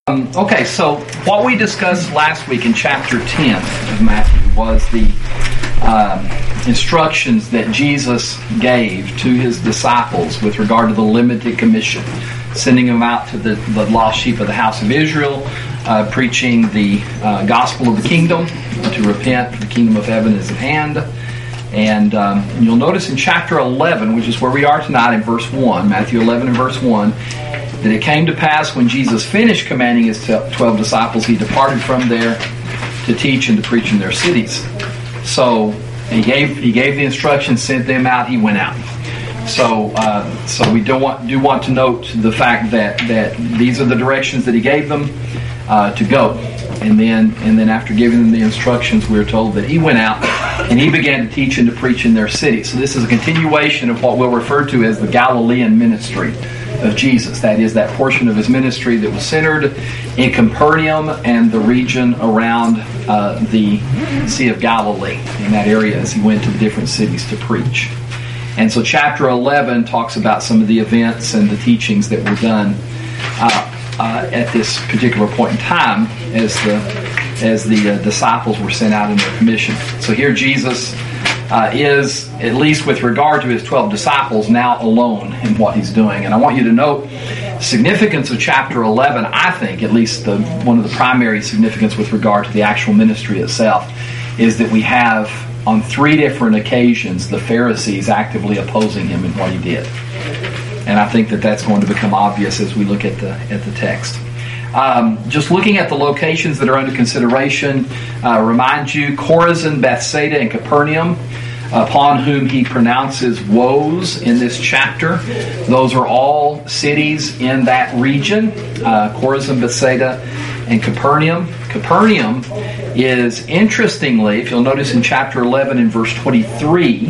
Okay, so what we discussed last week in chapter 10 of Matthew was the instructions that Jesus gave to his disciples with regard to the limited commission, sending them out to the lost sheep of the house of Israel, preaching the gospel of the kingdom, to repent, the kingdom of heaven is at hand. And you'll notice in chapter 11, which is where we are tonight in verse 1, Matthew 11 and verse 1, that it came to pass when Jesus finished commanding his 12 disciples, he departed from there to teach and to preach in their cities. So he gave the instructions, sent them out, he went out. So we do want to note the fact that these are the directions that he gave them to go. And then after giving them the instructions, we are told that he went out and he began to teach and to preach in their cities. So this is a continuation of what we'll refer to as the Galilean ministry of Jesus. That is, that portion of his ministry that was centered in Capernaum and the region around the Sea of Galilee, in that area, as he went to the different cities to preach. And so chapter 11 talks about some of the events and the teachings that were done at this particular point in time as the disciples were sent out in their commission. So here Jesus is, at least with regard to his 12 disciples, now alone in what he's doing. And I want you to note the significance of chapter 11. I think, at least one of the primary significance with regard to the actual ministry itself, is that we have on 3 different occasions the Pharisees actively opposing him in what he did. And I think that that's going to become obvious as we look at the text. Just looking at the locations that are under consideration, remind you, Chorazin, Bethsaida, and Capernaum, upon whom he pronounces woes in this chapter. Those are all cities in that region, Chorazin, Bethsaida, and Capernaum. Capernaum is, interestingly, if you'll notice in chapter 11 and verse 23,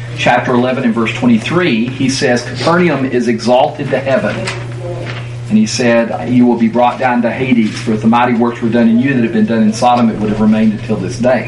he says, Capernaum is exalted to heaven. And he said, you will be brought down to Hades, for if the mighty works were done in you that have been done in Sodom, it would have remained until this day.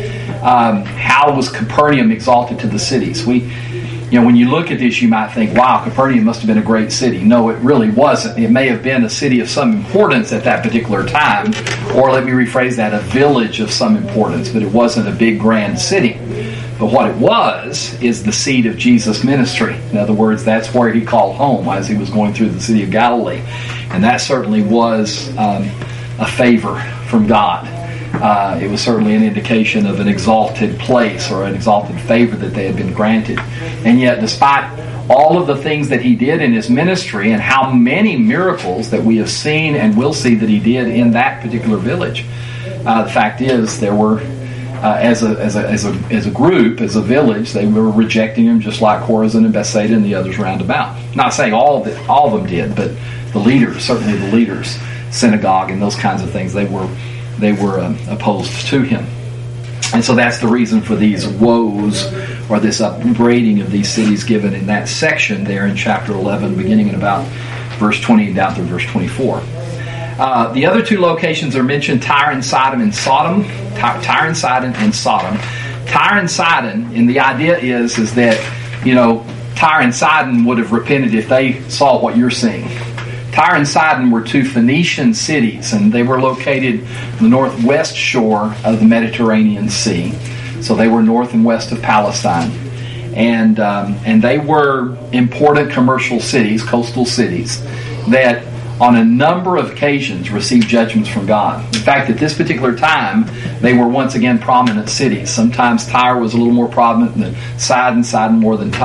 How was Capernaum exalted to the cities? When you look at this, you might think, wow, Capernaum must have been a great city. No, it really wasn't. It may have been a city of some importance at that particular time, or let me rephrase that, a village of some importance, but it wasn't a big, grand city. But what it was is the seat of Jesus' ministry. In other words, that's where he called home as he was going through the city of Galilee. And that certainly was a favor from God. It was certainly an indication of an exalted place or an exalted favor that they had been granted. And yet, despite all of the things that he did in his ministry and how many miracles that we have seen and will see that he did in that particular village, the fact is there were, as a group, as a village, they were rejecting him just like Chorazin and Bethsaida and the others round about. Not saying all of them did, but the leaders, certainly the leaders, synagogue and those kinds of things, they were opposed to him. And so that's the reason for these woes, or this upbraiding of these cities given in that section there in chapter 11, beginning in about verse 20 down through verse 24. The other 2 locations are mentioned, Tyre and Sidon and Sodom. Tyre and Sidon and Sodom. Tyre and Sidon, and the idea is that, Tyre and Sidon would have repented if they saw what you're seeing. Tyre and Sidon were 2 Phoenician cities, and they were located on the northwest shore of the Mediterranean Sea. So they were north and west of Palestine. And they were important commercial cities, coastal cities, that on a number of occasions received judgments from God. In fact, at this particular time, they were once again prominent cities. Sometimes Tyre was a little more prominent than Sidon more than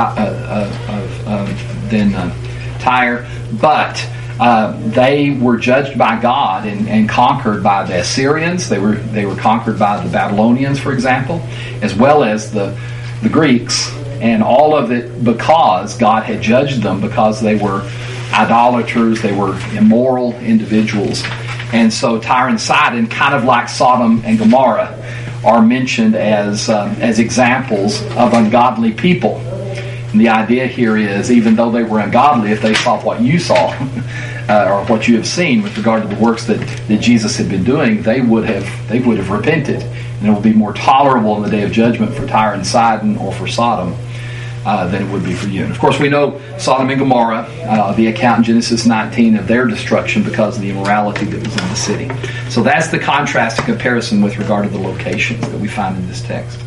Tyre. But they were judged by God and conquered by the Assyrians. They were conquered by the Babylonians, for example, as well as the Greeks. And all of it because God had judged them, because they were idolaters, they were immoral individuals. And so Tyre and Sidon, kind of like Sodom and Gomorrah, are mentioned as examples of ungodly people. And the idea here is, even though they were ungodly, if they saw what you saw, or what you have seen with regard to the works that Jesus had been doing, they would have repented. And it will be more tolerable in the day of judgment for Tyre and Sidon or for Sodom than it would be for you. And of course, we know Sodom and Gomorrah, the account in Genesis 19 of their destruction because of the immorality that was in the city. So that's the contrast and comparison with regard to the locations that we find in this text.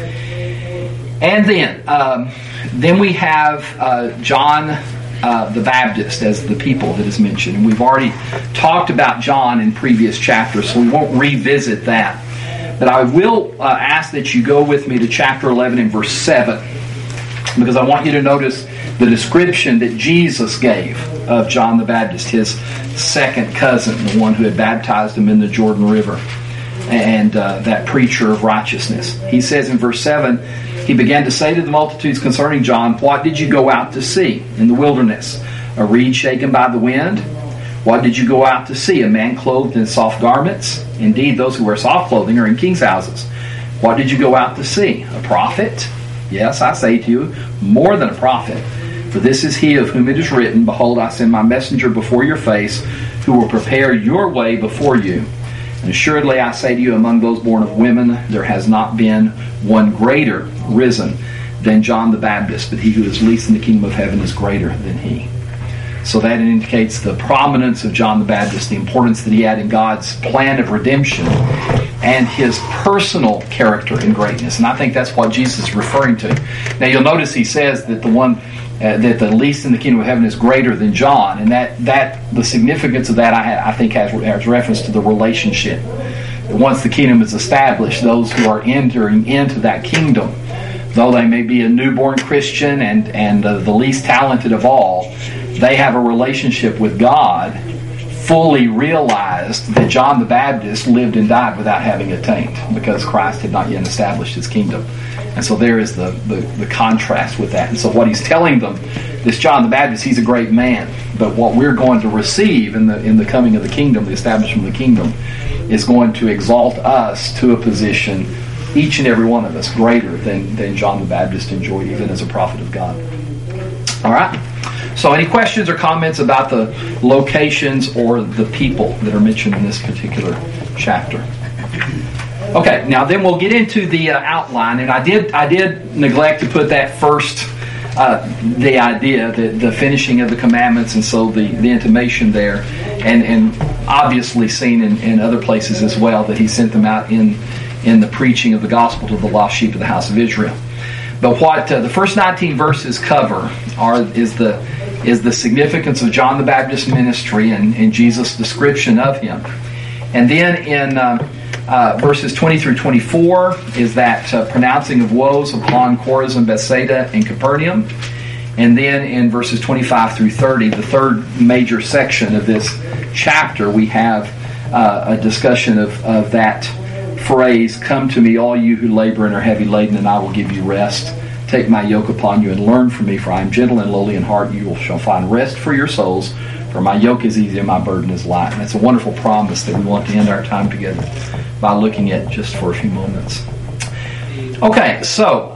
And then we have John the Baptist as the people that is mentioned. And we've already talked about John in previous chapters, so we won't revisit that. But I will ask that you go with me to chapter 11 and verse 7, because I want you to notice the description that Jesus gave of John the Baptist, his second cousin, the one who had baptized him in the Jordan River, and that preacher of righteousness. He says in verse 7, he began to say to the multitudes concerning John, "What did you go out to see in the wilderness? A reed shaken by the wind? What did you go out to see? A man clothed in soft garments? Indeed, those who wear soft clothing are in king's houses. What did you go out to see? A prophet? Yes, I say to you, more than a prophet. For this is he of whom it is written, Behold, I send my messenger before your face, who will prepare your way before you. And assuredly I say to you, among those born of women, there has not been one greater risen than John the Baptist, but he who is least in the kingdom of heaven is greater than he." So that indicates the prominence of John the Baptist, the importance that he had in God's plan of redemption, and his personal character and greatness. And I think that's what Jesus is referring to. Now you'll notice he says that that the least in the kingdom of heaven is greater than John, and that the significance of that I think has reference to the relationship. Once the kingdom is established, those who are entering into that kingdom, though they may be a newborn Christian and the least talented of all, they have a relationship with God, fully realized that John the Baptist lived and died without having attained, because Christ had not yet established his kingdom. And so there is the contrast with that. And so what he's telling them, this John the Baptist, he's a great man, but what we're going to receive in the coming of the kingdom, the establishment of the kingdom, is going to exalt us to a position, each and every one of us, greater than John the Baptist enjoyed, even as a prophet of God. All right? So any questions or comments about the locations or the people that are mentioned in this particular chapter? Okay, now then we'll get into the outline, and I did neglect to put that first, the idea, the finishing of the commandments, and so the intimation there, and obviously seen in other places as well, that he sent them out in the preaching of the gospel to the lost sheep of the house of Israel. But what the first 19 verses cover is the significance of John the Baptist's ministry and Jesus' description of him. And then in verses 20 through 24 is that pronouncing of woes upon Chorazin, Bethsaida, and Capernaum. And then in verses 25 through 30, the third major section of this chapter, we have a discussion of that phrase, "Come to me, all you who labor and are heavy laden, and I will give you rest. Take my yoke upon you and learn from me, for I am gentle and lowly in heart. You shall find rest for your souls, for my yoke is easy and my burden is light." And that's a wonderful promise that we want to end our time together by looking at just for a few moments. Okay, so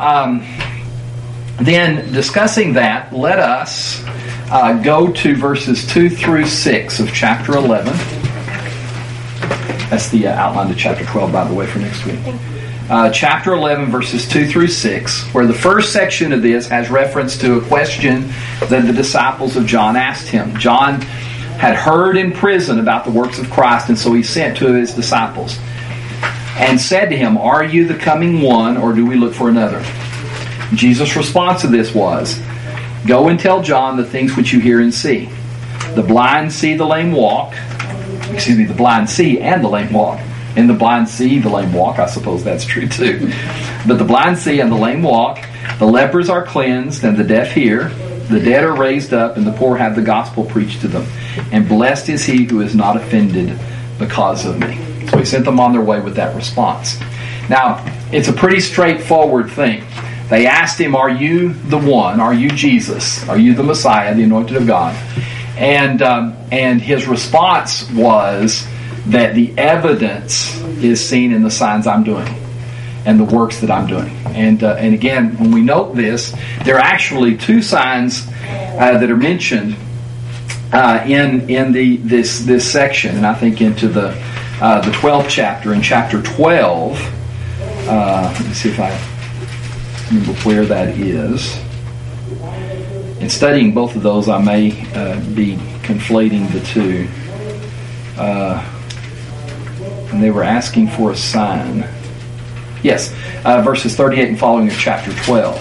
then discussing that, let us go to verses 2 through 6 of chapter 11. That's the outline to chapter 12, by the way, for next week. Chapter 11, verses 2 through 6, where the first section of this has reference to a question that the disciples of John asked him. John had heard in prison about the works of Christ, and so he sent to his disciples and said to him, "Are you the coming one, or do we look for another?" Jesus' response to this was, "Go and tell John the things which you hear and see. The blind see, the lame walk." The blind see and the lame walk. And the blind see, the lame walk. I suppose that's true too. But the blind see and the lame walk. The lepers are cleansed and the deaf hear. The dead are raised up and the poor have the gospel preached to them. And blessed is he who is not offended because of me. So he sent them on their way with that response. Now, it's a pretty straightforward thing. They asked him, "Are you the one? Are you Jesus? Are you the Messiah, the anointed of God?" And his response was that the evidence is seen in the signs I'm doing and the works that I'm doing. And again, when we note this, there are actually two signs that are mentioned in this section, and I think into the 12th chapter. In chapter 12, let me see if I remember where that is. In studying both of those, I may be conflating the two. And they were asking for a sign. Yes, verses 38 and following of chapter 12.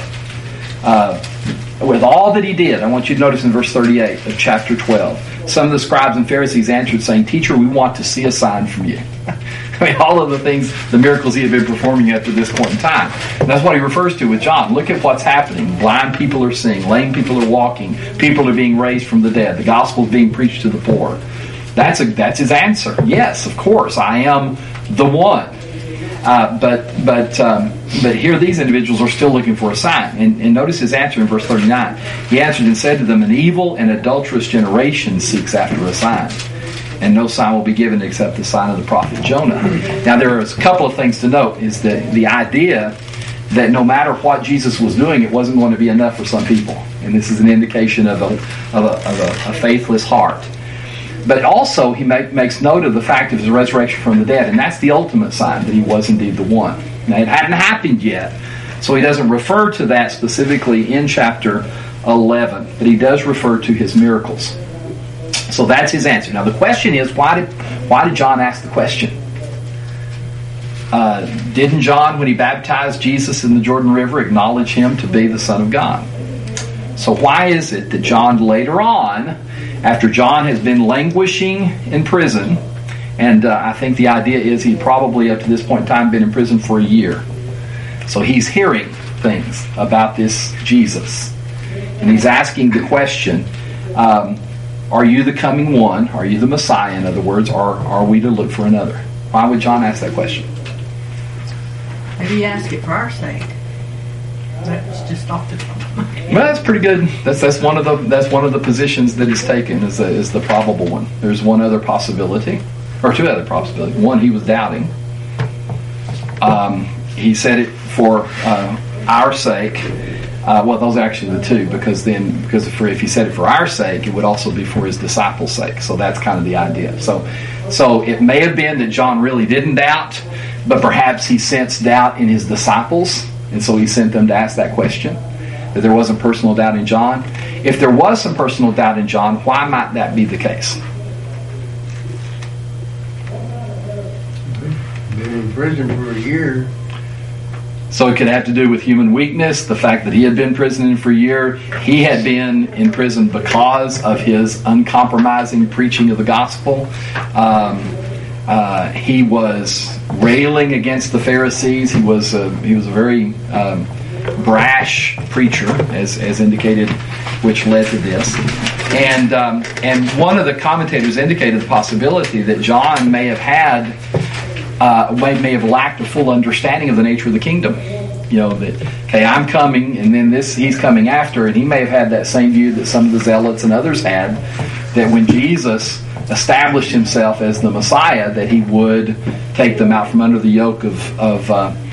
With all that he did, I want you to notice in verse 38 of chapter 12, some of the scribes and Pharisees answered, saying, "Teacher, we want to see a sign from you." I mean, all of the things, the miracles he had been performing up to this point in time. And that's what he refers to with John. Look at what's happening. Blind people are seeing. Lame people are walking. People are being raised from the dead. The gospel is being preached to the poor. That's his answer. Yes, of course, I am the one. But here these individuals are still looking for a sign. And notice his answer in verse 39. He answered and said to them, "An evil and adulterous generation seeks after a sign, and no sign will be given except the sign of the prophet Jonah." Now there is a couple of things to note. Is the idea that no matter what Jesus was doing, it wasn't going to be enough for some people. And this is an indication of a faithless heart. But also, he makes note of the fact of his resurrection from the dead, and that's the ultimate sign that he was indeed the one. Now, it hadn't happened yet, so he doesn't refer to that specifically in chapter 11, but he does refer to his miracles. So that's his answer. Now, the question is, why did John ask the question? Didn't John, when he baptized Jesus in the Jordan River, acknowledge him to be the Son of God? So why is it that John later on, after John has been languishing in prison, and I think the idea is he'd probably up to this point in time been in prison for a year. So he's hearing things about this Jesus. And he's asking the question, are you the coming one? Are you the Messiah, in other words, or are we to look for another? Why would John ask that question? Maybe he asked it for our sake. That's just off the top of my head. Well, that's pretty good. That's one of the positions that is taken is the probable one. There's one other possibility, or two other possibilities. One, he was doubting. He said it for our sake. Well, those are actually the two, because if he said it for our sake, it would also be for his disciples' sake. So that's kind of the idea. So it may have been that John really didn't doubt, but perhaps he sensed doubt in his disciples. And so he sent them to ask that question, that there wasn't personal doubt in John. If there was some personal doubt in John, why might that be the case? Been in prison for a year. So it could have to do with human weakness, the fact that he had been in prison for a year. He had been in prison because of his uncompromising preaching of the gospel. He was railing against the Pharisees. He was a very brash preacher, as indicated, which led to this. And one of the commentators indicated the possibility that John may have lacked a full understanding of the nature of the kingdom. You know, that, okay, I'm coming, and then he's coming after, and he may have had that same view that some of the zealots and others had, that when Jesus established himself as the Messiah, that he would take them out from under the yoke of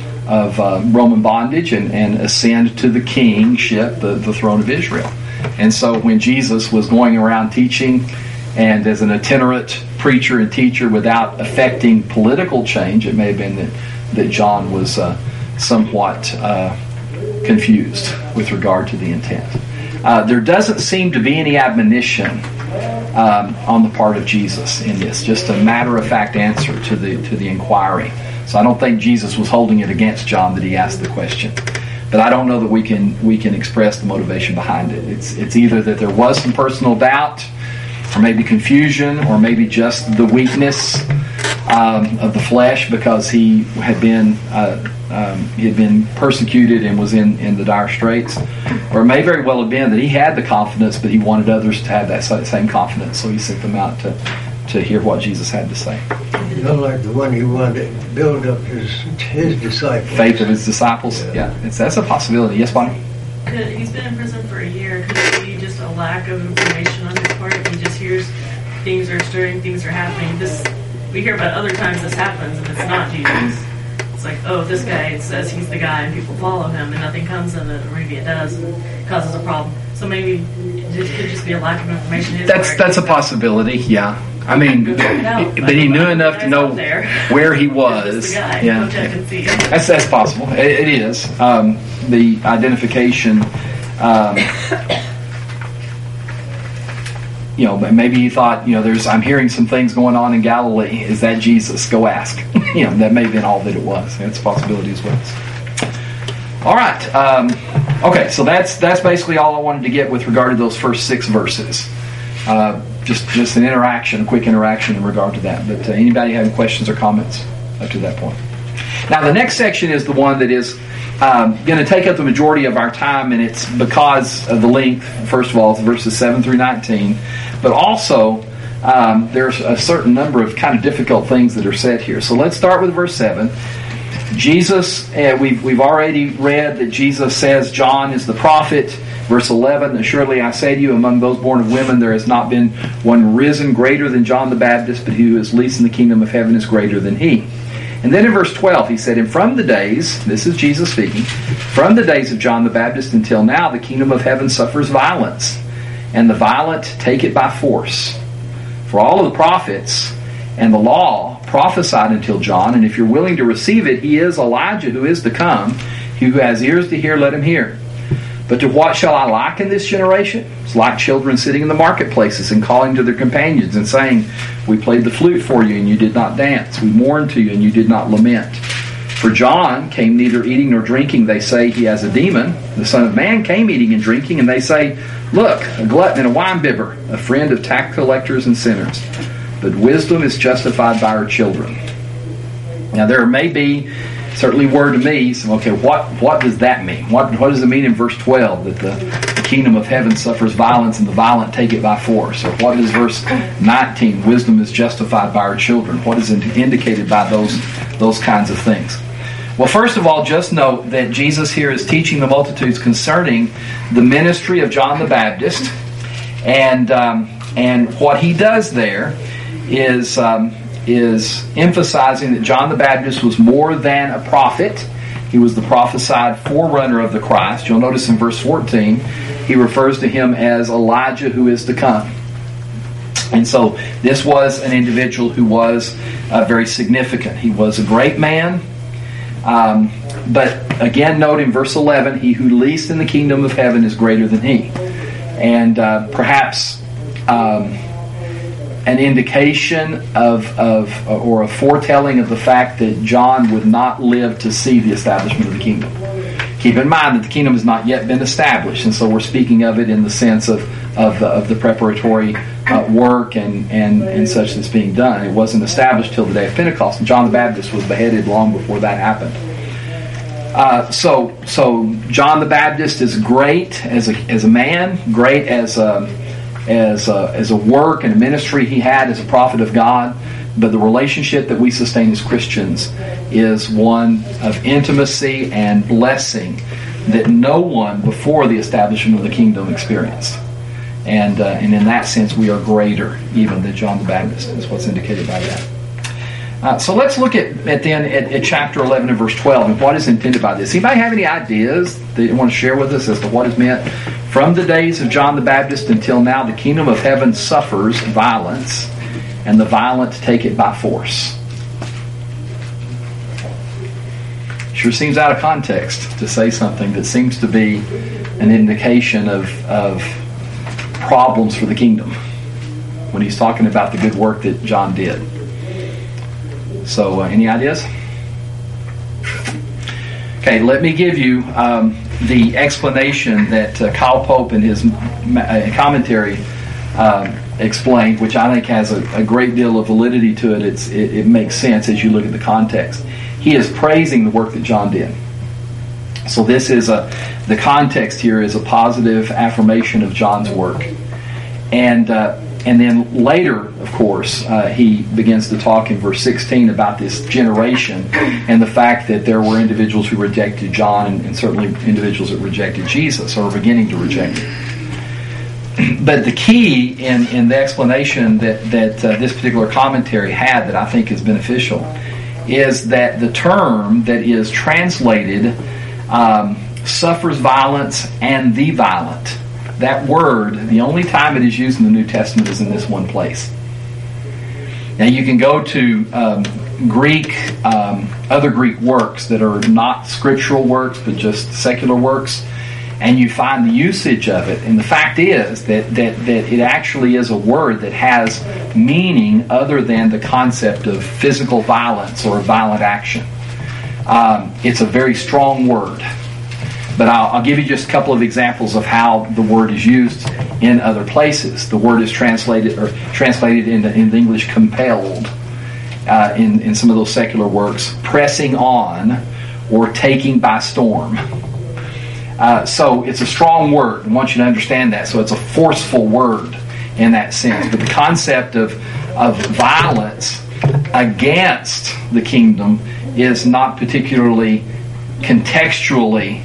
Roman bondage and ascend to the kingship, the throne of Israel. And so when Jesus was going around teaching, and as an itinerant preacher and teacher without affecting political change, it may have been that John was somewhat confused with regard to the intent. There doesn't seem to be any admonition on the part of Jesus in this, just a matter-of-fact answer to the inquiry. So I don't think Jesus was holding it against John that he asked the question. But I don't know that we can express the motivation behind it. It's either that there was some personal doubt, or maybe confusion, or maybe just the weakness of the flesh, because he had been persecuted and was in the dire straits. Or it may very well have been that he had the confidence, but he wanted others to have that same confidence, so he sent them out to hear what Jesus had to say. You know, like the one he wanted to build up his disciples. Faith of his disciples? Yeah, that's a possibility. Yes, Bonnie? He's been in prison for a year. Could it be just a lack of information on his part? He just hears things are stirring, things are happening. We hear about other times this happens, and it's not Jesus. It's like, oh, this guy says he's the guy, and people follow him, and nothing comes in it, or maybe it does, and causes a problem. So maybe it could just be a lack of information. That's a possibility, yeah. I mean, but he knew enough to know where he was. Yeah, that's possible. It is. The identification maybe he thought, I'm hearing some things going on in Galilee. Is that Jesus? Go ask. That may have been all that it was. It's a possibility as well. All right. Okay, so that's basically all I wanted to get with regard to those first 6 verses. Just an interaction, a quick interaction in regard to that. But anybody having questions or comments up to that point? Now, the next section is the one that is going to take up the majority of our time, and it's because of the length. First of all, it's verses 7 through 19. But also, there's a certain number of kind of difficult things that are said here. So let's start with verse 7. Jesus, we've already read that Jesus says John is the prophet. Verse 11, assuredly I say to you, among those born of women there has not been one risen greater than John the Baptist, but he who is least in the kingdom of heaven is greater than he. And then in verse 12 he said, and from the days, this is Jesus speaking, from the days of John the Baptist until now the kingdom of heaven suffers violence, and the violent take it by force. For all of the prophets and the law prophesied until John, and if you're willing to receive it, he is Elijah who is to come. He who has ears to hear, let him hear. But to what shall I liken this generation? It's like children sitting in the marketplaces and calling to their companions and saying, we played the flute for you and you did not dance. We mourned to you and you did not lament. For John came neither eating nor drinking. They say he has a demon. The Son of Man came eating and drinking, and they say, look, a glutton and a winebibber, a friend of tax collectors and sinners. But wisdom is justified by her children. Now there may be, certainly word to me, okay, what does that mean? What does it mean in verse 12 that the kingdom of heaven suffers violence and the violent take it by force? Or what is verse 19, wisdom is justified by her children? What is indicated by those kinds of things? Well, first of all, just note that Jesus here is teaching the multitudes concerning the ministry of John the Baptist, and what he does there is emphasizing that John the Baptist was more than a prophet. He was the prophesied forerunner of the Christ. You'll notice in verse 14, he refers to him as Elijah who is to come. And so this was an individual who was very significant. He was a great man. But again, note in verse 11, he who least in the kingdom of heaven is greater than he. And perhaps an indication or a foretelling of the fact that John would not live to see the establishment of the kingdom. Keep in mind that the kingdom has not yet been established, and so we're speaking of it in the sense of the preparatory work and such that's being done. It wasn't established till the day of Pentecost, and John the Baptist was beheaded long before that happened. So John the Baptist is great as a man, great as a work and a ministry he had as a prophet of God, but the relationship that we sustain as Christians is one of intimacy and blessing that no one before the establishment of the kingdom experienced. And in that sense, we are greater even than John the Baptist, is what's indicated by that. So let's look at chapter 11 and verse 12 and what is intended by this. Anybody have any ideas that you want to share with us as to what is meant? From the days of John the Baptist until now, the kingdom of heaven suffers violence, and the violent take it by force. Sure seems out of context to say something that seems to be an indication of problems for the kingdom when he's talking about the good work that John did. So, any ideas? Okay, let me give you the explanation that Kyle Pope in his commentary explained, which I think has a great deal of validity to it. It makes sense as you look at the context. He is praising the work that John did. So this is the context here is a positive affirmation of John's work. And then later, of course, he begins to talk in verse 16 about this generation and the fact that there were individuals who rejected John and certainly individuals that rejected Jesus or were beginning to reject him. But the key in the explanation that this particular commentary had that I think is beneficial is that the term that is translated suffers violence and the violent. That word, the only time it is used in the New Testament is in this one place. Now you can go to other Greek works that are not scriptural works but just secular works, and you find the usage of it. And the fact is that it actually is a word that has meaning other than the concept of physical violence or violent action. It's a very strong word. But I'll give you just a couple of examples of how the word is used in other places. The word is translated in the English compelled in some of those secular works, pressing on or taking by storm. So it's a strong word. I want you to understand that. So it's a forceful word in that sense. But the concept of violence against the kingdom is not particularly contextually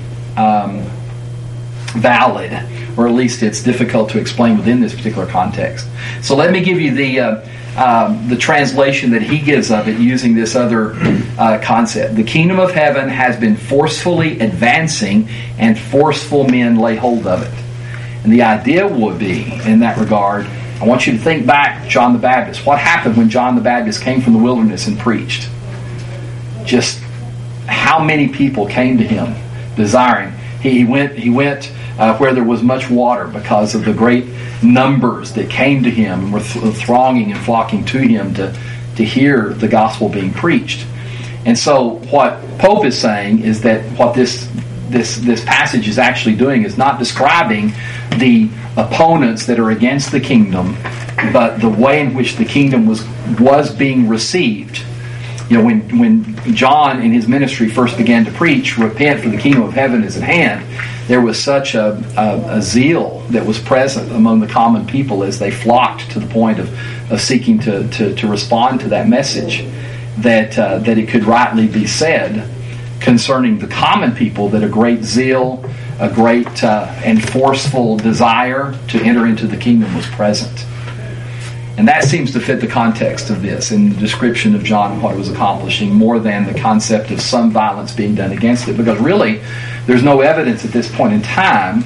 valid, or at least it's difficult to explain within this particular context. So let me give you the translation that he gives of it using this other concept. The kingdom of heaven has been forcefully advancing, and forceful men lay hold of it. And the idea would be, in that regard, I want you to think back, John the Baptist. What happened when John the Baptist came from the wilderness and preached? Just how many people came to him desiring. He went where there was much water because of the great numbers that came to him and were thronging and flocking to him to hear the gospel being preached. And so what Pope is saying is that what this passage is actually doing is not describing the opponents that are against the kingdom, but the way in which the kingdom was being received. You know, when John in his ministry first began to preach, repent for the kingdom of heaven is at hand, there was such a zeal that was present among the common people as they flocked to the point of seeking to respond to that message, that it could rightly be said concerning the common people that a great zeal, a great and forceful desire to enter into the kingdom was present. And that seems to fit the context of this in the description of John and what it was accomplishing, more than the concept of some violence being done against it. Because really, there's no evidence at this point in time,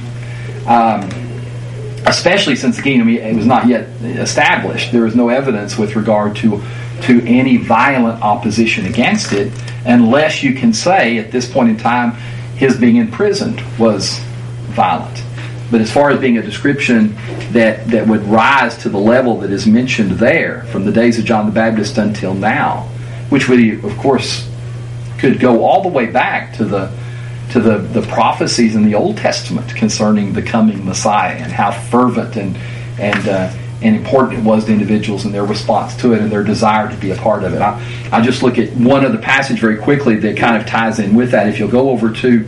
especially since the kingdom was not yet established, there is no evidence with regard to any violent opposition against it, unless you can say at this point in time his being imprisoned was violent. But as far as being a description that would rise to the level that is mentioned there from the days of John the Baptist until now, which we, of course, could go all the way back to the prophecies in the Old Testament concerning the coming Messiah and how fervent and important it was to individuals and their response to it and their desire to be a part of it. I'll just look at one other passage very quickly that kind of ties in with that. If you'll go over to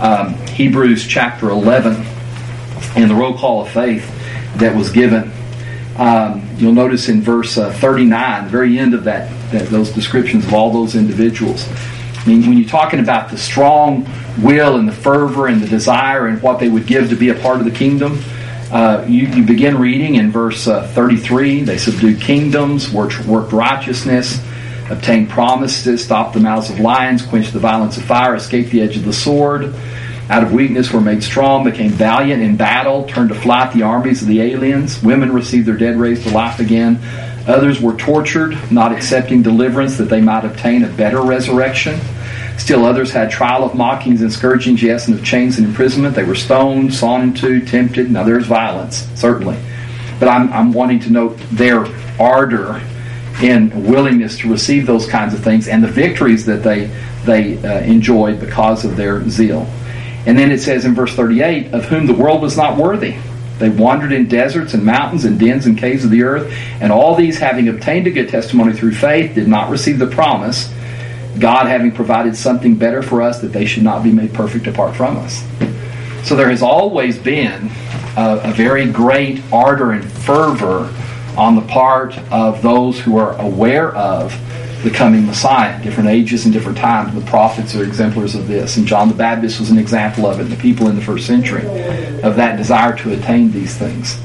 Hebrews chapter 11, and the roll call of faith that was given, you'll notice in verse 39, the very end of those descriptions of all those individuals. I mean, when you're talking about the strong will and the fervor and the desire and what they would give to be a part of the kingdom, you begin reading in verse 33. They subdued kingdoms, worked righteousness, obtained promises, stopped the mouths of lions, quenched the violence of fire, escaped the edge of the sword. Out of weakness were made strong, became valiant in battle, turned to flight the armies of the aliens. Women received their dead raised to life again. Others were tortured, not accepting deliverance that they might obtain a better resurrection. Still others had trial of mockings and scourgings, yes, and of chains and imprisonment. They were stoned, sawn in two, tempted. Now there's violence, certainly. But I'm wanting to note their ardor in willingness to receive those kinds of things and the victories that they enjoyed because of their zeal. And then it says in verse 38, of whom the world was not worthy. They wandered in deserts and mountains and dens and caves of the earth, and all these, having obtained a good testimony through faith, did not receive the promise, God having provided something better for us, that they should not be made perfect apart from us. So there has always been a very great ardor and fervor on the part of those who are aware of the coming Messiah, different ages and different times. The prophets are exemplars of this, and John the Baptist was an example of it, and the people in the first century of that desire to attain these things.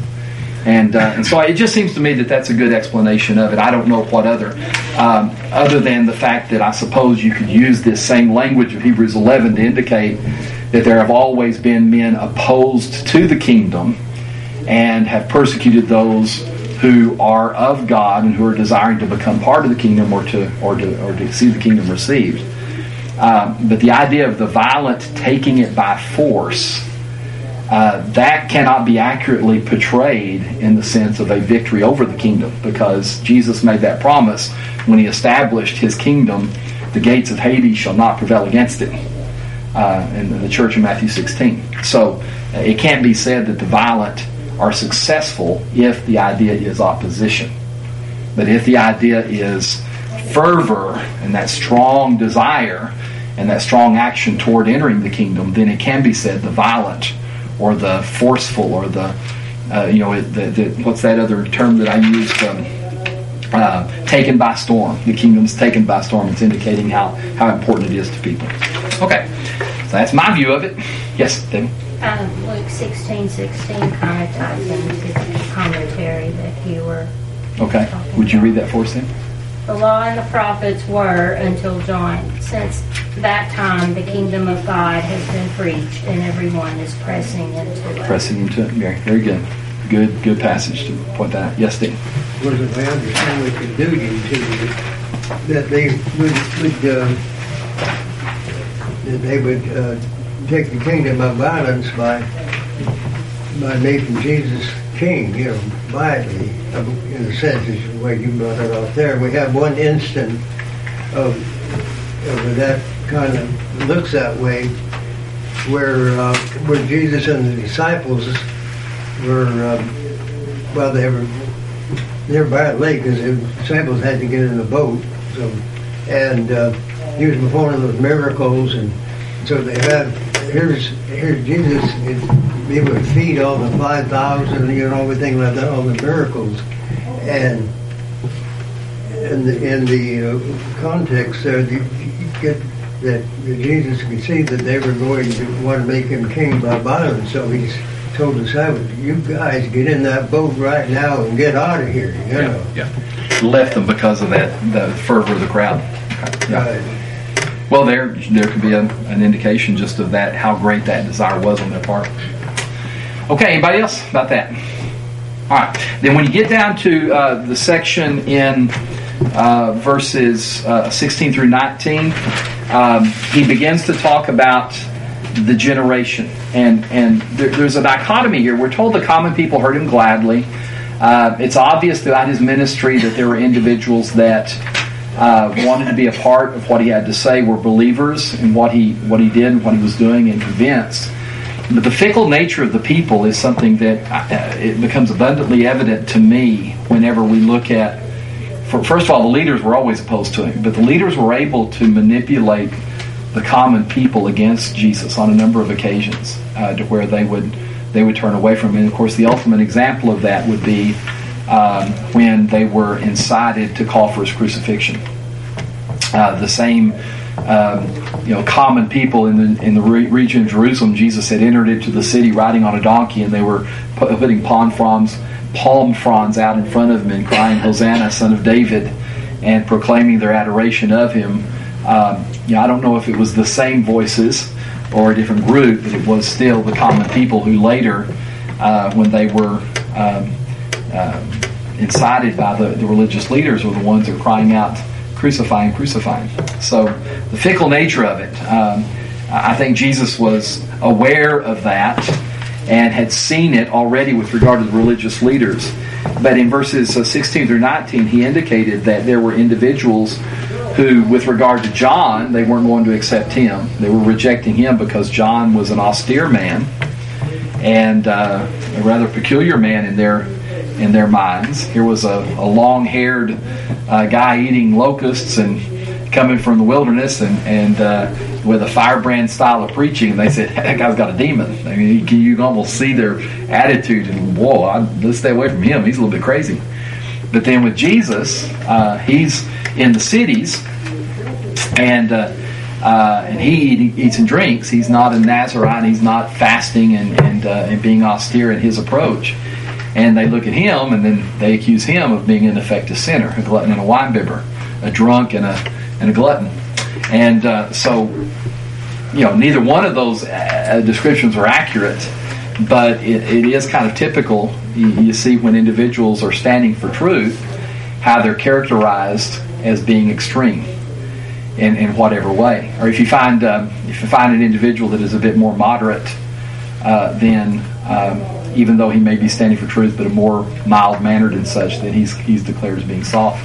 And so it just seems to me that that's a good explanation of it. I don't know what other than the fact that I suppose you could use this same language of Hebrews 11 to indicate that there have always been men opposed to the kingdom and have persecuted those who are of God and who are desiring to become part of the kingdom or to see the kingdom received. But the idea of the violent taking it by force that cannot be accurately portrayed in the sense of a victory over the kingdom, because Jesus made that promise when he established his kingdom. The gates of Hades shall not prevail against it, in the church in Matthew 16. So it can't be said that the violent are successful if the idea is opposition. But if the idea is fervor and that strong desire and that strong action toward entering the kingdom, then it can be said the violent or the forceful or the what's that other term that I used? Taken by storm. The kingdom's taken by storm. It's indicating how important it is to people. Okay, so that's my view of it. Yes, David? Luke 16:16 kind of ties into the commentary that you were Okay, would you read that for us then? The law and the prophets were until John. Since that time, the kingdom of God has been preached, and everyone is pressing into it. Pressing into it. Very, very good. Good passage to point that out. Yes, Dean. Was it my understanding with the duty that they would take the kingdom by violence by making Jesus king, violently, in a sense, is the way you brought it out there. We have one instant of that kind of looks that way, where Jesus and the disciples were, they were nearby a lake, because the disciples had to get in a boat, and he was performing those miracles, and so they had. Here's Jesus. He would feed all the 5,000, everything like that, all the miracles, and in the context there, you get that Jesus could see that they were going to want to make him king by violence. So he's told the disciples, "You guys get in that boat right now and get out of here." Yeah. Left them because of the fervor of the crowd. Yeah. Right. Well, there could be an indication just of that, how great that desire was on their part. Okay, anybody else about that? All right. Then when you get down to the section in verses 16 through 19, he begins to talk about the generation. And there's a dichotomy here. We're told the common people heard him gladly. It's obvious throughout his ministry that there were individuals that wanted to be a part of what he had to say, were believers in what he did, what he was doing, and convinced. But the fickle nature of the people is something that it becomes abundantly evident to me whenever we look at. First of all, the leaders were always opposed to him, but the leaders were able to manipulate the common people against Jesus on a number of occasions, to where they would turn away from him. And of course, the ultimate example of that would be when they were incited to call for his crucifixion. The same common people in the region of Jerusalem, Jesus had entered into the city riding on a donkey, and they were putting palm fronds out in front of him and crying, "Hosanna, Son of David," and proclaiming their adoration of him. I don't know if it was the same voices or a different group, but it was still the common people who later, when they were incited by the religious leaders, were the ones who were crying out, "Crucify him, crucify him." So the fickle nature of it, I think Jesus was aware of that and had seen it already with regard to the religious leaders. But in verses 16 through 19, he indicated that there were individuals who, with regard to John, they weren't going to accept him. They were rejecting him because John was an austere man and a rather peculiar man in their minds. Here was a long-haired guy eating locusts and coming from the wilderness and with a firebrand style of preaching. And they said, "That guy's got a demon." I mean, you can almost see their attitude, and let's stay away from him. He's a little bit crazy. But then with Jesus, he's in the cities, and he eats and drinks. He's not a Nazarene. He's not fasting and being austere in his approach. And they look at him, and then they accuse him of being an effective sinner, a glutton and a winebibber, a drunk and a glutton. And so, neither one of those descriptions are accurate, but it is kind of typical. You see when individuals are standing for truth, how they're characterized as being extreme in whatever way. Or if you find an individual that is a bit more moderate then even though he may be standing for truth, but a more mild-mannered and such, that he's declared as being soft.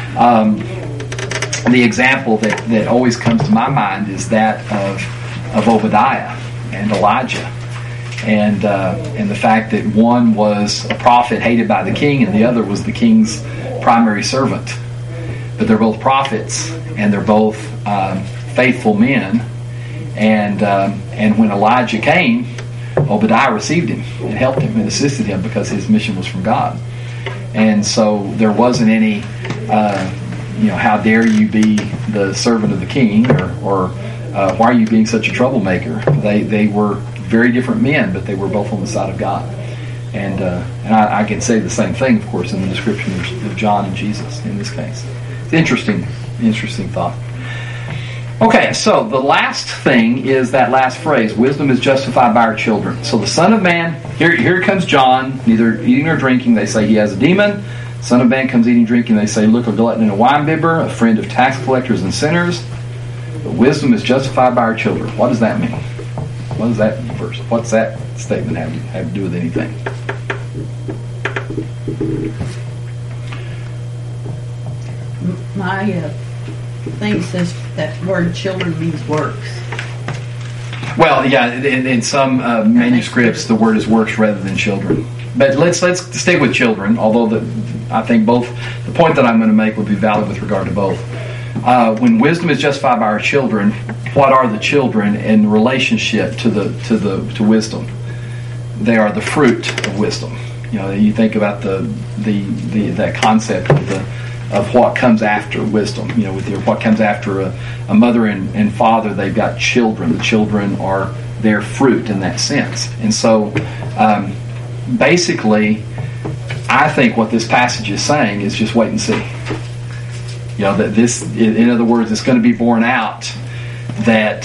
The example that always comes to my mind is that of Obadiah and Elijah, and the fact that one was a prophet hated by the king, and the other was the king's primary servant. But they're both prophets, and they're both faithful men. And when Elijah came, Obadiah received him and helped him and assisted him because his mission was from God. And so there wasn't any, how dare you be the servant of the king, or why are you being such a troublemaker? They were very different men, but they were both on the side of God. And I can say the same thing, of course, in the description of John and Jesus in this case. It's interesting thought. Okay, so the last thing is that last phrase, wisdom is justified by our children. So the Son of Man, here comes John, neither eating nor drinking. They say he has a demon. Son of Man comes eating, drinking. They say, look, a glutton and a winebibber, a friend of tax collectors and sinners. But wisdom is justified by our children. What does that mean? What is that verse? What's that statement have to do with anything? My thing says that word children means works. Well, yeah, in some manuscripts the word is works rather than children. But let's stay with children, although I think both, the point that I'm going to make would be valid with regard to both. When wisdom is justified by our children, what are the children in relationship to wisdom? They are the fruit of wisdom. You think about that concept of what comes after wisdom. With what comes after a mother and father, they've got children. The children are their fruit in that sense. And so, basically, I think what this passage is saying is just wait and see. That this, in other words, it's going to be borne out that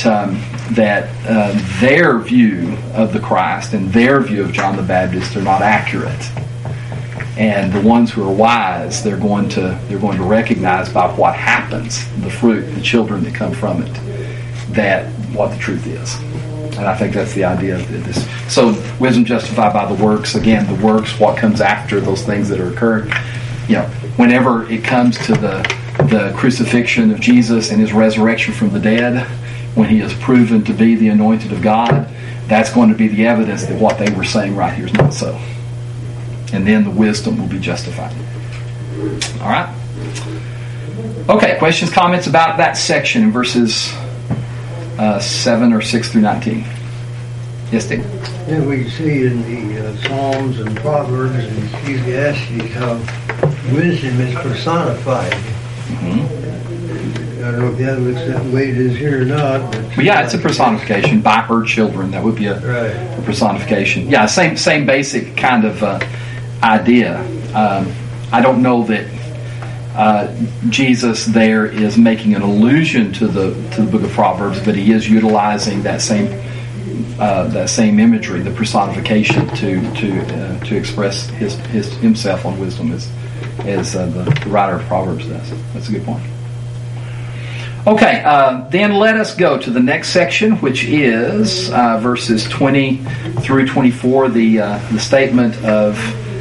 their view of the Christ and their view of John the Baptist are not accurate. And the ones who are wise, they're going to recognize by what happens, the fruit, the children that come from it, that what the truth is. And I think that's the idea of this. So wisdom justified by the works. Again, the works, what comes after those things that are occurring. Whenever it comes to the crucifixion of Jesus and his resurrection from the dead, when he is proven to be the anointed of God, that's going to be the evidence that what they were saying right here is not so. And then the wisdom will be justified. All right? Okay, questions, comments about that section in verses 7 or 6 through 19? Yes, Steve? Then we see in the Psalms and Proverbs and Ecclesiastes how wisdom is personified. Mm-hmm. I don't know if that looks that way it is here or not. But yeah, it's a personification by her children. That would be a personification. Yeah, same basic kind of idea. I don't know that Jesus there is making an allusion to the book of Proverbs, but he is utilizing that same imagery, the personification, to express himself on wisdom as the writer of Proverbs does. That's a good point. Okay, then let us go to the next section, which is verses 20 through 24, the statement of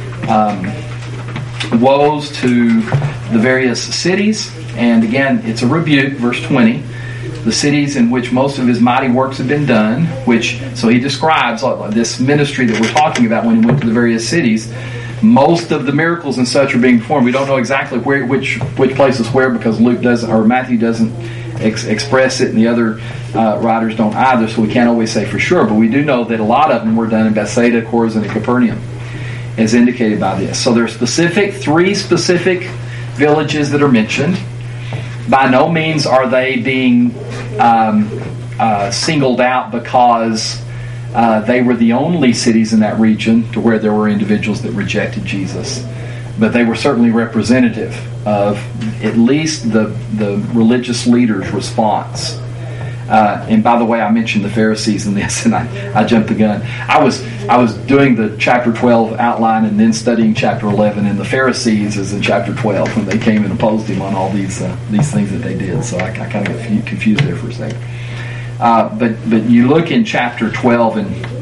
woes to the various cities. And again, it's a rebuke, verse 20. The cities in which most of his mighty works have been done, so he describes this ministry that we're talking about when he went to the various cities. Most of the miracles and such are being performed. We don't know exactly which places where, because Luke doesn't, or Matthew doesn't express it, and the other writers don't either, so we can't always say for sure. But we do know that a lot of them were done in Bethsaida, Chorazin, and Capernaum, as indicated by this. So there are three specific villages that are mentioned. By no means are they being singled out because they were the only cities in that region to where there were individuals that rejected Jesus. But they were certainly representative of at least the religious leaders' response. And by the way, I mentioned the Pharisees in this, and I jumped the gun. I was doing the chapter 12 outline and then studying chapter 11, and the Pharisees is in chapter 12 when they came and opposed him on all these things that they did. So I kind of got confused there for a second. But you look in chapter 12,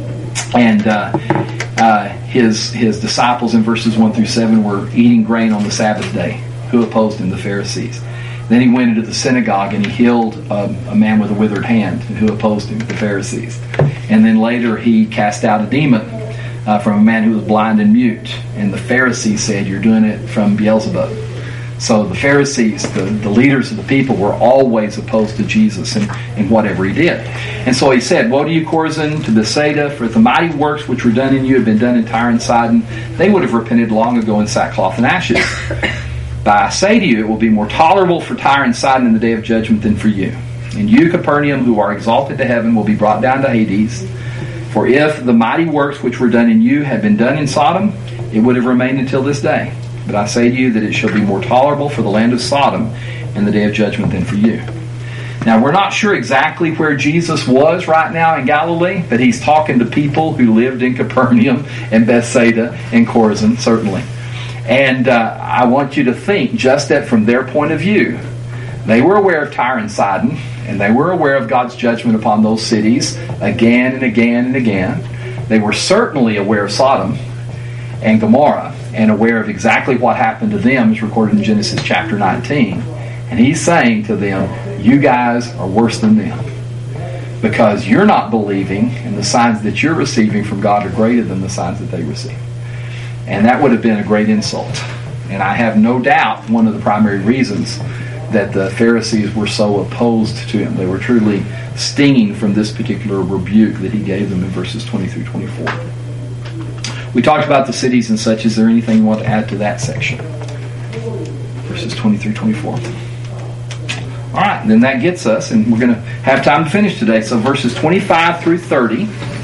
And his disciples in verses 1 through 7 were eating grain on the Sabbath day. Who opposed him? The Pharisees. Then he went into the synagogue and he healed a man with a withered hand. And who opposed him? The Pharisees. And then later he cast out a demon from a man who was blind and mute. And the Pharisees said, "You're doing it from Beelzebub." So the Pharisees, the leaders of the people, were always opposed to Jesus and whatever he did. And so he said, "Woe to you, Chorazin, to Bethsaida, for if the mighty works which were done in you had been done in Tyre and Sidon, they would have repented long ago in sackcloth and ashes. But I say to you, it will be more tolerable for Tyre and Sidon in the day of judgment than for you. And you, Capernaum, who are exalted to heaven, will be brought down to Hades. For if the mighty works which were done in you had been done in Sodom, it would have remained until this day. But I say to you that it shall be more tolerable for the land of Sodom in the day of judgment than for you." Now, we're not sure exactly where Jesus was right now in Galilee, but he's talking to people who lived in Capernaum and Bethsaida and Chorazin, certainly. And I want you to think just that from their point of view, they were aware of Tyre and Sidon, and they were aware of God's judgment upon those cities again and again and again. They were certainly aware of Sodom and Gomorrah, and aware of exactly what happened to them as recorded in Genesis chapter 19. And he's saying to them, you guys are worse than them, because you're not believing, and the signs that you're receiving from God are greater than the signs that they receive. And that would have been a great insult. And I have no doubt one of the primary reasons that the Pharisees were so opposed to him. They were truly stinging from this particular rebuke that he gave them in verses 20 through 24. We talked about the cities and such. Is there anything you want to add to that section? Verses 20 through 24. All right, then that gets us, and we're going to have time to finish today. So verses 25 through 30.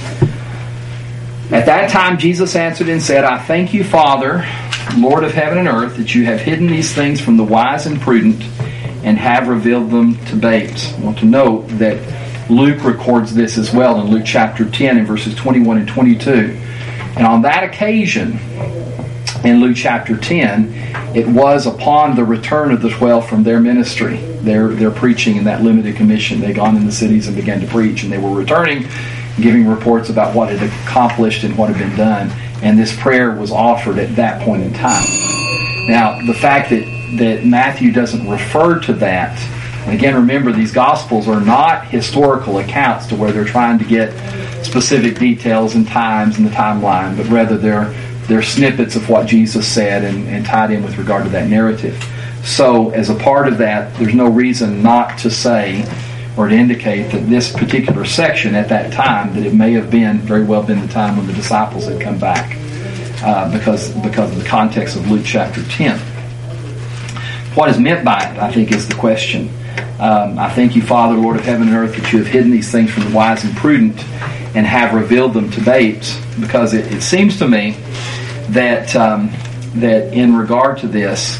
At that time Jesus answered and said, I thank you, Father, Lord of heaven and earth, that you have hidden these things from the wise and prudent and have revealed them to babes. I want to note that Luke records this as well in Luke chapter 10 in verses 21 and 22. And on that occasion, in Luke chapter 10, it was upon the return of the 12 from their ministry, their preaching in that limited commission. They'd gone in the cities and began to preach, and they were returning, giving reports about what had accomplished and what had been done. And this prayer was offered at that point in time. Now, the fact that Matthew doesn't refer to that, and again, remember, these Gospels are not historical accounts to where they're trying to get specific details and times in the timeline, but rather they're snippets of what Jesus said and tied in with regard to that narrative. So, as a part of that, there's no reason not to say or to indicate that this particular section at that time, that it may have been, very well been the time when the disciples had come back, because of the context of Luke chapter 10. What is meant by it, I think, is the question. I thank you, Father, Lord of heaven and earth, that you have hidden these things from the wise and prudent and have revealed them to babes, because it seems to me that that in regard to this,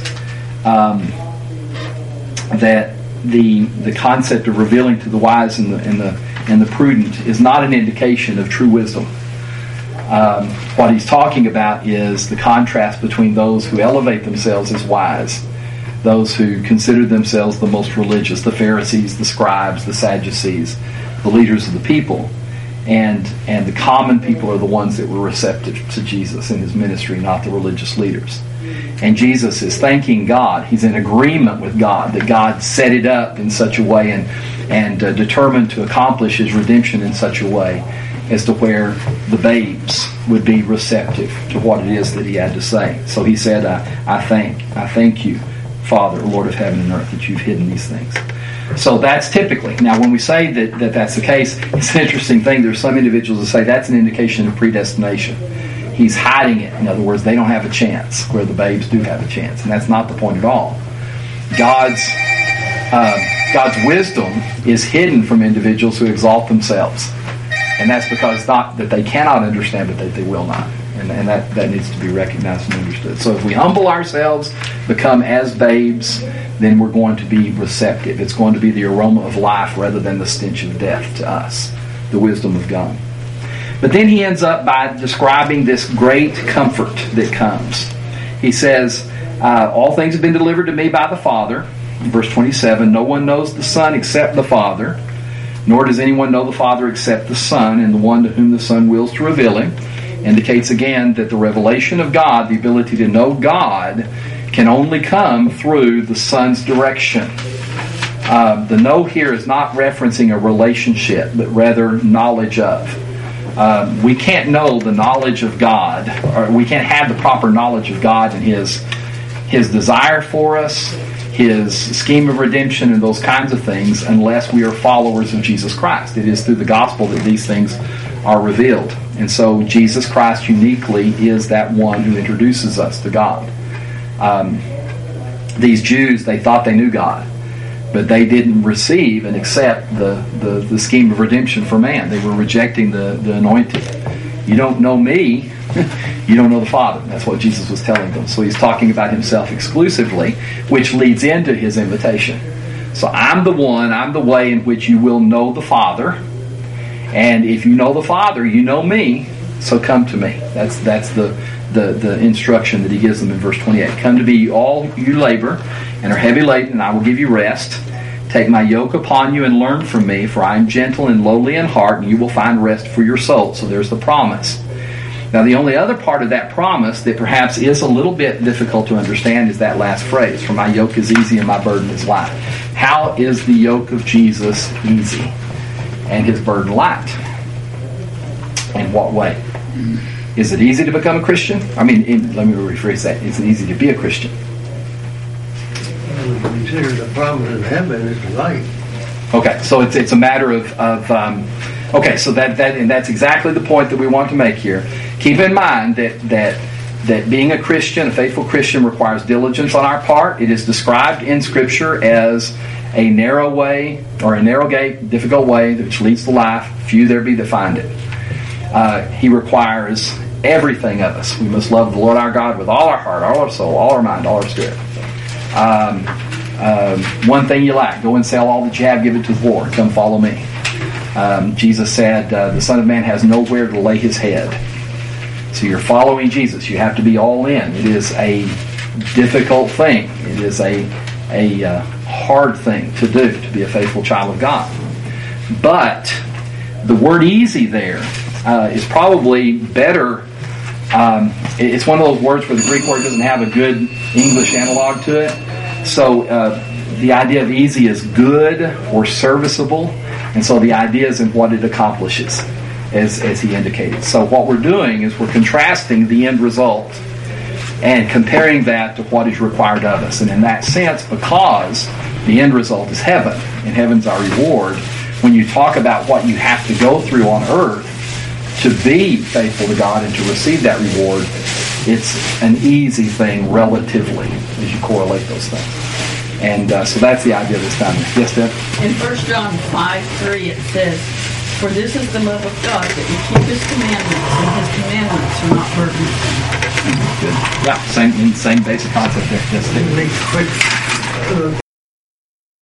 that the concept of revealing to the wise and the prudent is not an indication of true wisdom. What he's talking about is the contrast between those who elevate themselves as wise, those who consider themselves the most religious, the Pharisees, the scribes, the Sadducees, the leaders of the people, and the common people are the ones that were receptive to Jesus in his ministry, not the religious leaders. And Jesus is thanking God. He's in agreement with God that God set it up in such a way and determined to accomplish his redemption in such a way as to where the babes would be receptive to what it is that he had to say. So he said, I thank you, Father, Lord of heaven and earth, that you've hidden these things. So that's typically. Now, when we say that that's the case, it's an interesting thing. There's some individuals that say that's an indication of predestination. He's hiding it. In other words, they don't have a chance, where the babes do have a chance. And that's not the point at all. God's wisdom is hidden from individuals who exalt themselves. And that's because not that they cannot understand, but that they will not. And that needs to be recognized and understood. So if we humble ourselves, become as babes, then we're going to be receptive. It's going to be the aroma of life rather than the stench of death to us, the wisdom of God. But then he ends up by describing this great comfort that comes. He says, all things have been delivered to me by the Father. Verse 27, no one knows the Son except the Father, Nor does anyone know the Father except the Son, and the one to whom the Son wills to reveal him. Indicates again that the revelation of God, the ability to know God, can only come through the Son's direction. The know here is not referencing a relationship, but rather knowledge of. We can't know the knowledge of God, or we can't have the proper knowledge of God and His desire for us, His scheme of redemption, and those kinds of things, unless we are followers of Jesus Christ. It is through the gospel that these things are revealed. And so Jesus Christ uniquely is that one who introduces us to God. These Jews, they thought they knew God, but they didn't receive and accept the scheme of redemption for man. They were rejecting the anointing. You don't know me, you don't know the Father. That's what Jesus was telling them. So he's talking about himself exclusively, which leads into his invitation. So I'm the one, I'm the way in which you will know the Father. And if you know the Father, you know me, so come to me. That's the instruction that he gives them in verse 28. Come to me, all you labor and are heavy laden, and I will give you rest. Take my yoke upon you and learn from me, for I am gentle and lowly in heart, and you will find rest for your soul. So there's the promise. Now the only other part of that promise that perhaps is a little bit difficult to understand is that last phrase, for my yoke is easy and my burden is light. How is the yoke of Jesus easy and his burden light? In what way? Is it easy to become a Christian? Let me rephrase that. Is it easy to be a Christian? Consider the promise of heaven is light. Okay, so it's a matter of okay, so that's exactly the point that we want to make here. Keep in mind that being a Christian, a faithful Christian, requires diligence on our part. It is described in Scripture as a narrow way or a narrow gate, difficult way which leads to life. Few there be that find it. He requires everything of us. We must love the Lord our God with all our heart, all our soul, all our mind, all our spirit. One thing you lack, go and sell all that you have, give it to the poor, come follow me. Jesus said the Son of Man has nowhere to lay his head. So you're following Jesus, you have to be all in. It is a difficult thing. It is a hard thing to do, to be a faithful child of God. But the word easy there is probably better. It's one of those words where the Greek word doesn't have a good English analog to it. So the idea of easy is good or serviceable. And so the idea is in what it accomplishes, as he indicated. So what we're doing is we're contrasting the end result and comparing that to what is required of us. And in that sense, because the end result is heaven, and heaven's our reward, when you talk about what you have to go through on earth to be faithful to God and to receive that reward, it's an easy thing relatively as you correlate those things. And so that's the idea this time. Yes, Deb? In 1 John 5:3 it says, "For this is the love of God, that we keep His commandments, and His commandments are not burdensome." Good. Yeah, same basic concept there. Yes, Deb? Really quick,